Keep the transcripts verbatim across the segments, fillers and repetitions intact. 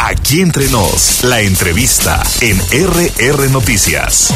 Aquí Entre Nos, la entrevista en R R Noticias.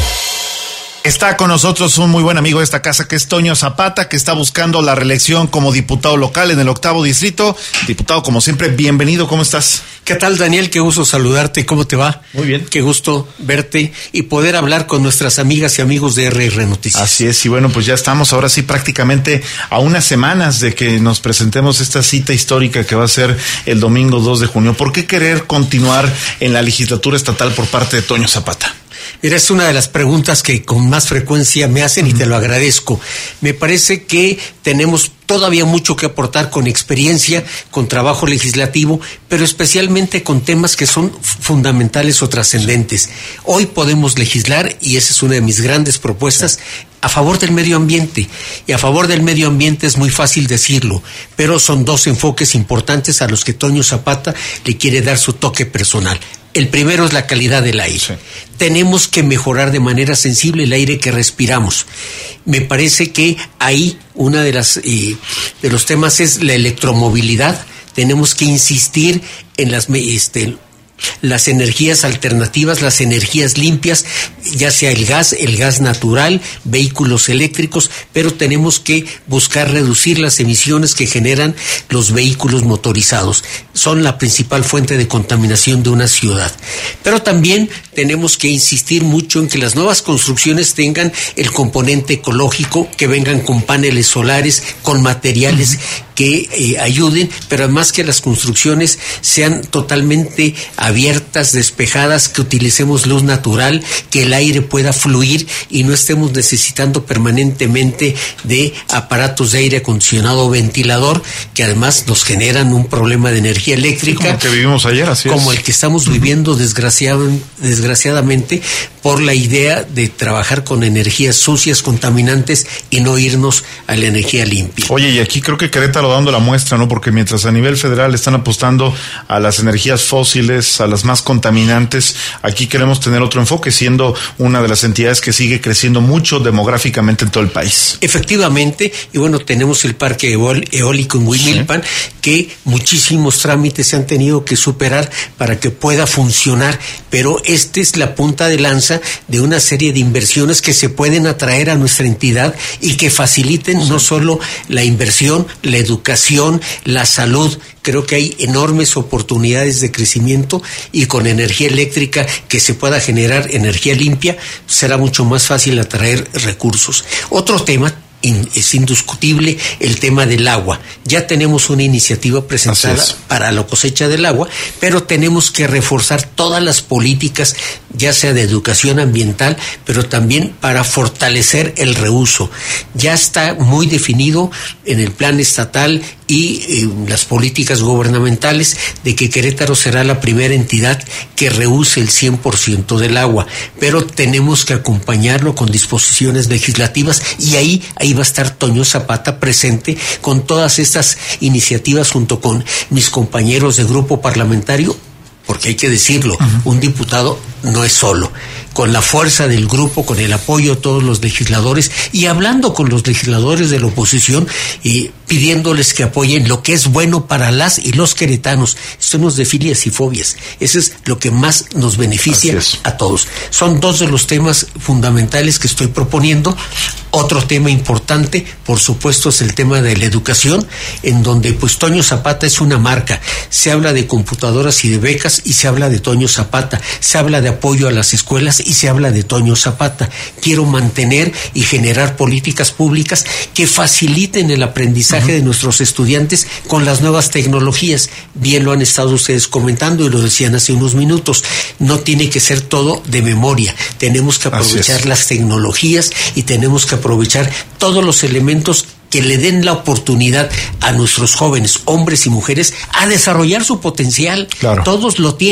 Está con nosotros un muy buen amigo de esta casa que es Toño Zapata, que está buscando la reelección como diputado local en el octavo distrito. Diputado, como siempre, bienvenido, ¿cómo estás? ¿Qué tal, Daniel? Qué gusto saludarte, ¿cómo te va? Muy bien. Qué gusto verte y poder hablar con nuestras amigas y amigos de R R Noticias. Así es, y bueno, pues ya estamos ahora sí prácticamente a unas semanas de que nos presentemos esta cita histórica que va a ser el domingo dos de junio. ¿Por qué querer continuar en la legislatura estatal por parte de Toño Zapata? Mira, es una de las preguntas que con más frecuencia me hacen y te lo agradezco. Me parece que tenemos todavía mucho que aportar con experiencia, con trabajo legislativo, pero especialmente con temas que son fundamentales o trascendentes. Hoy podemos legislar, y esa es una de mis grandes propuestas, a favor del medio ambiente. Y a favor del medio ambiente es muy fácil decirlo, pero son dos enfoques importantes a los que Toño Zapata le quiere dar su toque personal. El primero es la calidad del aire. Sí. Tenemos que mejorar de manera sensible el aire que respiramos. Me parece que ahí una de las eh, de los temas es la electromovilidad. Tenemos que insistir en las este, las energías alternativas, las energías limpias, ya sea el gas, el gas natural, vehículos eléctricos, pero tenemos que buscar reducir las emisiones que generan los vehículos motorizados. Son la principal fuente de contaminación de una ciudad. Pero también tenemos que insistir mucho en que las nuevas construcciones tengan el componente ecológico, que vengan con paneles solares, con materiales uh-huh. que eh, ayuden, pero además que las construcciones sean totalmente abiertas, despejadas, que utilicemos luz natural, que el aire pueda fluir y no estemos necesitando permanentemente de aparatos de aire acondicionado o ventilador, que además nos generan un problema de energía eléctrica. Sí, como el que vivimos ayer, así es. Como el que estamos viviendo desgraciado, desgraciadamente por la idea de trabajar con energías sucias, contaminantes y no irnos a la energía limpia. Oye, y aquí creo que Querétaro dando la muestra, ¿no? Porque mientras a nivel federal están apostando a las energías fósiles, a las más contaminantes, aquí queremos tener otro enfoque, siendo una de las entidades que sigue creciendo mucho demográficamente en todo el país. Efectivamente, y bueno, tenemos el parque eólico en Huimilpan, sí. que muchísimos trámites se han tenido que superar para que pueda funcionar, pero esta es la punta de lanza de una serie de inversiones que se pueden atraer a nuestra entidad y que faciliten sí. no solo la inversión, la educación, la salud. Creo que hay enormes oportunidades de crecimiento y con energía eléctrica que se pueda generar energía limpia, será mucho más fácil atraer recursos. Otro tema es indiscutible, el tema del agua. Ya tenemos una iniciativa presentada para la cosecha del agua, pero tenemos que reforzar todas las políticas, ya sea de educación ambiental, pero también para fortalecer el reuso. Ya está muy definido en el plan estatal y eh, las políticas gubernamentales de que Querétaro será la primera entidad que reuse el cien por ciento del agua, pero tenemos que acompañarlo con disposiciones legislativas y ahí, ahí va a estar Toño Zapata presente con todas estas iniciativas junto con mis compañeros de grupo parlamentario, porque hay que decirlo, uh-huh. un diputado no es solo. Con la fuerza del grupo, con el apoyo de todos los legisladores y hablando con los legisladores de la oposición y pidiéndoles que apoyen lo que es bueno para las y los queretanos. Esto no es de filias y fobias. Eso es lo que más nos beneficia a todos. Son dos de los temas fundamentales que estoy proponiendo. Otro tema importante, por supuesto, es el tema de la educación, en donde pues Toño Zapata es una marca. Se habla de computadoras y de becas y se habla de Toño Zapata. Se habla de apoyo a las escuelas y se habla de Toño Zapata. Quiero mantener y generar políticas públicas que faciliten el aprendizaje uh-huh. de nuestros estudiantes con las nuevas tecnologías. Bien lo han estado ustedes comentando y lo decían hace unos minutos. No tiene que ser todo de memoria. Tenemos que aprovechar las tecnologías y tenemos que aprovechar todos los elementos que le den la oportunidad a nuestros jóvenes, hombres y mujeres, a desarrollar su potencial. Claro. Todos lo tienen.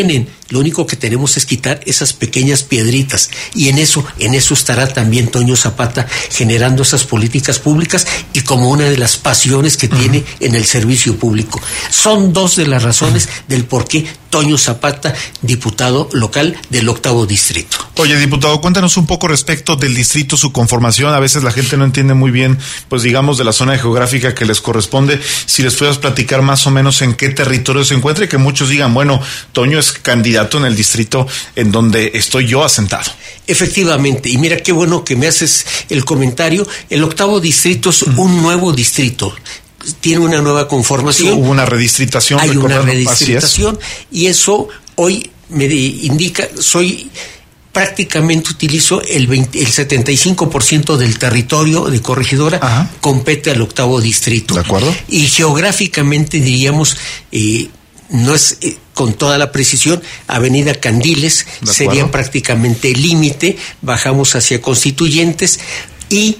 Lo único que tenemos es quitar esas pequeñas piedritas, y en eso, en eso estará también Toño Zapata, generando esas políticas públicas y como una de las pasiones que uh-huh. tiene en el servicio público. Son dos de las razones uh-huh. del por qué Toño Zapata, diputado local del octavo distrito. Oye, diputado, cuéntanos un poco respecto del distrito, su conformación. A veces la gente no entiende muy bien, pues digamos, de la zona geográfica que les corresponde. Si les puedas platicar más o menos en qué territorio se encuentra y que muchos digan, bueno, Toño es candidato en el distrito en donde estoy yo asentado. Efectivamente, y mira qué bueno que me haces el comentario. El octavo distrito es uh-huh. un nuevo distrito. Tiene una nueva conformación. Sí, hubo una redistritación. Hay una redistritación y eso hoy me indica, soy prácticamente utilizo el, veinte, el setenta y cinco por ciento del territorio de Corregidora. Ajá. Compete al octavo distrito. ¿De acuerdo? Y geográficamente diríamos, eh, no es eh, con toda la precisión, Avenida Candiles sería prácticamente el límite, bajamos hacia Constituyentes y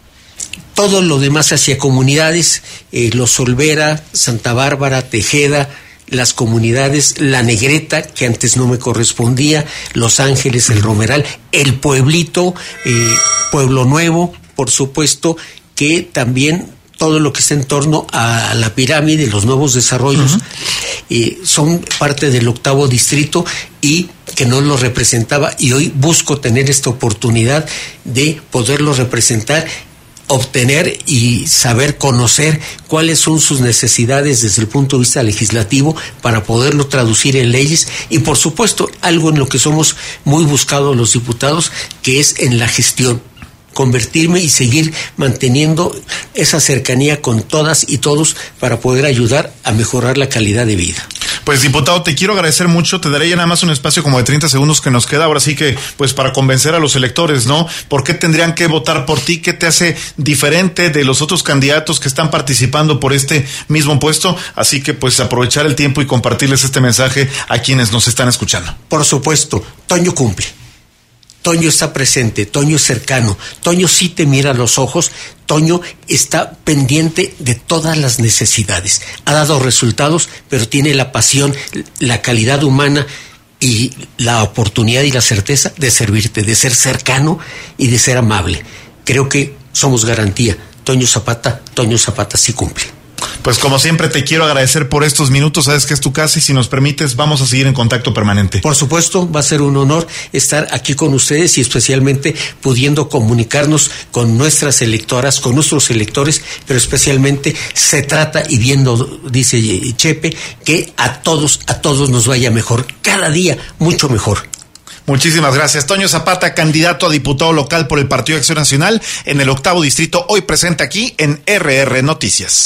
todo lo demás hacia comunidades, eh, Los Olvera, Santa Bárbara, Tejeda, las comunidades, La Negreta, que antes no me correspondía, Los Ángeles, El Romeral, El Pueblito, eh, Pueblo Nuevo, por supuesto, que también todo lo que está en torno a la pirámide, los nuevos desarrollos, uh-huh. eh, son parte del octavo distrito y que no lo representaba, y hoy busco tener esta oportunidad de poderlo representar, obtener y saber conocer cuáles son sus necesidades desde el punto de vista legislativo para poderlo traducir en leyes y por supuesto algo en lo que somos muy buscados los diputados, que es en la gestión, convertirme y seguir manteniendo esa cercanía con todas y todos para poder ayudar a mejorar la calidad de vida. Pues diputado, te quiero agradecer mucho, te daré ya nada más un espacio como de treinta segundos que nos queda, ahora sí que pues para convencer a los electores, ¿no? ¿Por qué tendrían que votar por ti? ¿Qué te hace diferente de los otros candidatos que están participando por este mismo puesto? Así que pues aprovechar el tiempo y compartirles este mensaje a quienes nos están escuchando. Por supuesto, Toño cumple. Toño está presente, Toño es cercano, Toño sí te mira a los ojos, Toño está pendiente de todas las necesidades. Ha dado resultados, pero tiene la pasión, la calidad humana y la oportunidad y la certeza de servirte, de ser cercano y de ser amable. Creo que somos garantía. Toño Zapata, Toño Zapata sí cumple. Pues como siempre te quiero agradecer por estos minutos, sabes que es tu casa y si nos permites vamos a seguir en contacto permanente. Por supuesto, va a ser un honor estar aquí con ustedes y especialmente pudiendo comunicarnos con nuestras electoras, con nuestros electores, pero especialmente se trata, y viendo, dice Chepe, que a todos, a todos nos vaya mejor, cada día mucho mejor. Muchísimas gracias. Toño Zapata, candidato a diputado local por el Partido Acción Nacional en el octavo distrito, hoy presente aquí en R R Noticias.